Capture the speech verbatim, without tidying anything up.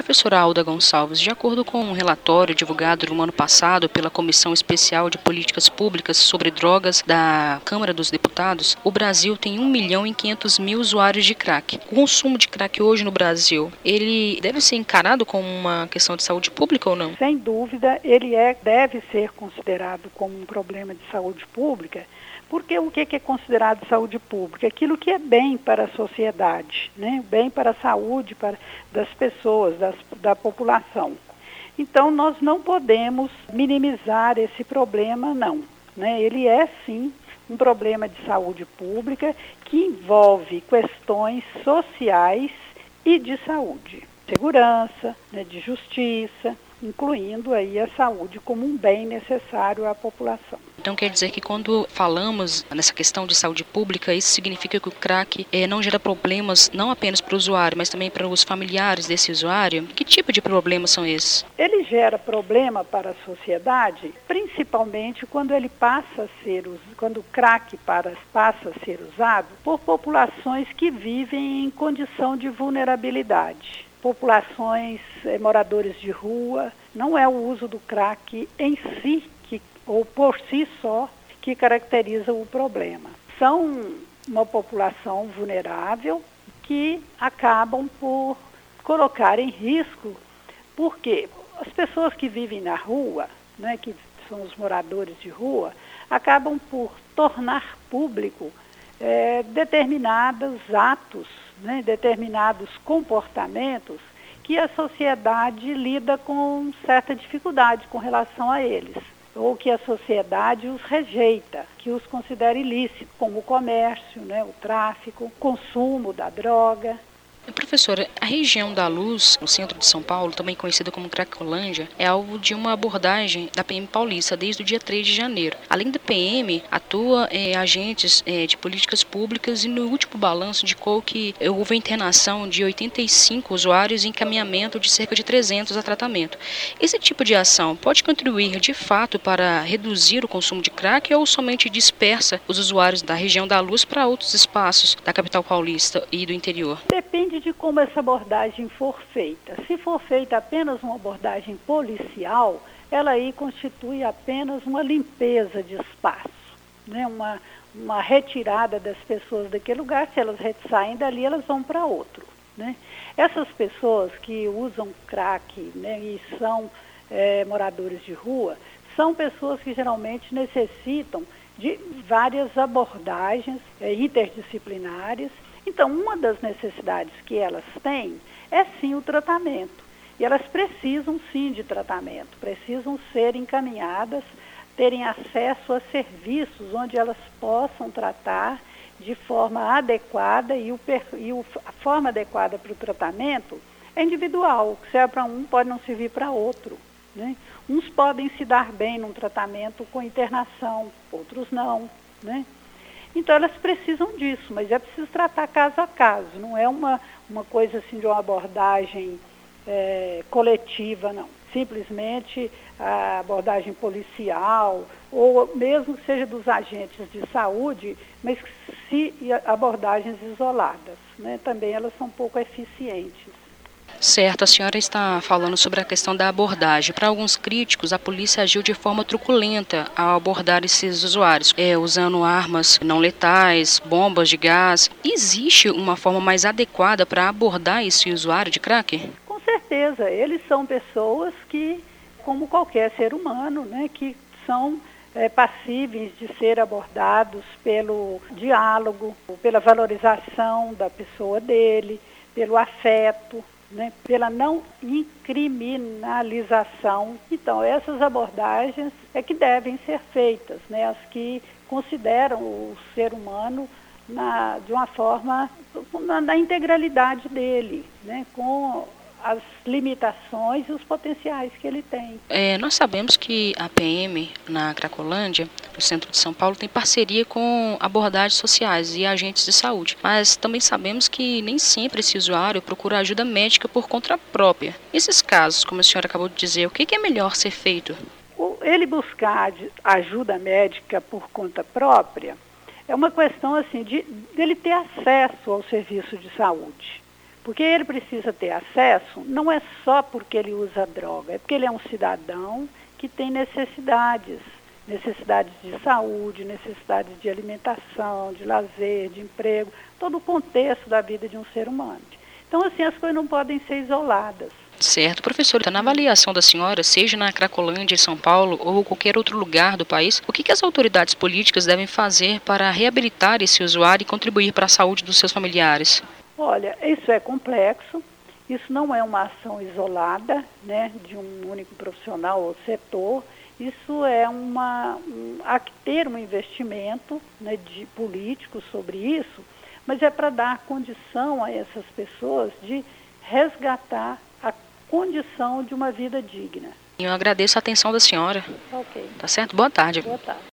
Professora Alda Gonçalves, de acordo com um relatório divulgado no ano passado pela Comissão Especial de Políticas Públicas sobre Drogas da Câmara dos Deputados, o Brasil tem um milhão e quinhentos mil usuários de crack. O consumo de crack hoje no Brasil, ele deve ser encarado como uma questão de saúde pública ou não? Sem dúvida, ele é, deve ser considerado como um problema de saúde pública, porque o que é considerado saúde pública? Aquilo que é bem para a sociedade, né? Bem para a saúde para, das pessoas, das, da população. Então, nós não podemos minimizar esse problema, não. Né? Ele é, sim, um problema de saúde pública que envolve questões sociais e de saúde, segurança, né, de justiça, incluindo aí a saúde como um bem necessário à população. Então quer dizer que quando falamos nessa questão de saúde pública, isso significa que o crack eh, não gera problemas não apenas para o usuário, mas também para os familiares desse usuário? Que tipo de problemas são esses? Ele gera problema para a sociedade, principalmente quando ele passa a ser, quando o crack para, passa a ser usado por populações que vivem em condição de vulnerabilidade. Populações, eh, moradores de rua, não é o uso do crack em si, que, ou por si só, que caracteriza o problema. São uma população vulnerável que acabam por colocar em risco, porque as pessoas que vivem na rua, né, que são os moradores de rua, acabam por tornar público eh, determinados atos, né, determinados comportamentos que a sociedade lida com certa dificuldade com relação a eles, ou que a sociedade os rejeita, que os considera ilícitos, como o comércio, né, o tráfico, o consumo da droga. Professora, a região da Luz, no centro de São Paulo, também conhecida como Cracolândia, é alvo de uma abordagem da P M Paulista desde o dia três de janeiro. Além da P M, atua é, agentes é, de políticas públicas e no último balanço indicou que houve a internação de oitenta e cinco usuários e encaminhamento de cerca de trezentos a tratamento. Esse tipo de ação pode contribuir de fato para reduzir o consumo de crack ou somente dispersa os usuários da região da Luz para outros espaços da capital paulista e do interior? Depende de como essa abordagem for feita. Se for feita apenas uma abordagem policial, ela aí constitui apenas uma limpeza de espaço, né? uma, uma retirada das pessoas daquele lugar. Se elas saem dali, elas vão para outro. Né? Essas pessoas que usam crack, né, e são é, moradores de rua, são pessoas que geralmente necessitam de várias abordagens é, interdisciplinares. Então, uma das necessidades que elas têm é sim o tratamento. E elas precisam sim de tratamento, precisam ser encaminhadas, terem acesso a serviços onde elas possam tratar de forma adequada e, o, e o, a forma adequada para o tratamento é individual. O que serve para um pode não servir para outro. Né? Uns podem se dar bem num tratamento com internação, outros não, né? Então, elas precisam disso, mas é preciso tratar caso a caso, não é uma, uma coisa assim de uma abordagem é, coletiva, não. Simplesmente a abordagem policial, ou mesmo que seja dos agentes de saúde, mas se abordagens isoladas, né, também elas são pouco eficientes. Certo, a senhora está falando sobre a questão da abordagem. Para alguns críticos, a polícia agiu de forma truculenta ao abordar esses usuários, é, usando armas não letais, bombas de gás. Existe uma forma mais adequada para abordar esse usuário de crack? Com certeza, eles são pessoas que, como qualquer ser humano, né, que são é, passíveis de ser abordados pelo diálogo, pela valorização da pessoa dele, pelo afeto, né, pela não incriminalização. Então, essas abordagens é que devem ser feitas, né, as que consideram o ser humano na, de uma forma, na, na integralidade dele, né, com as limitações e os potenciais que ele tem. É, nós sabemos que a P M na Cracolândia, no centro de São Paulo, tem parceria com abordagens sociais e agentes de saúde, mas também sabemos que nem sempre esse usuário procura ajuda médica por conta própria. Nesses casos, como a senhora acabou de dizer, o que é melhor ser feito? Ele buscar ajuda médica por conta própria é uma questão assim de dele ter acesso ao serviço de saúde. Porque ele precisa ter acesso, não é só porque ele usa droga, é porque ele é um cidadão que tem necessidades, necessidades de saúde, necessidades de alimentação, de lazer, de emprego, todo o contexto da vida de um ser humano. Então, assim, as coisas não podem ser isoladas. Certo, professor. Na avaliação da senhora, seja na Cracolândia, em São Paulo, ou qualquer outro lugar do país, o que, que as autoridades políticas devem fazer para reabilitar esse usuário e contribuir para a saúde dos seus familiares? Olha, isso é complexo, isso não é uma ação isolada, né, de um único profissional ou setor, isso é uma, um, há que ter um investimento, né, de políticos sobre isso, mas é para dar condição a essas pessoas de resgatar a condição de uma vida digna. Eu agradeço a atenção da senhora. Ok. Tá certo? Boa tarde. Boa tarde.